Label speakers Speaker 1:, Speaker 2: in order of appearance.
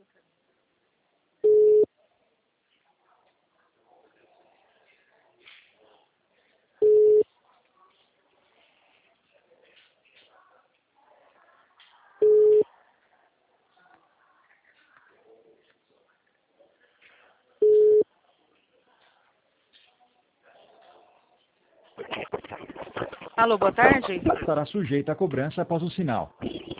Speaker 1: Alô, boa tarde.
Speaker 2: Estará sujeita a cobrança após o sinal.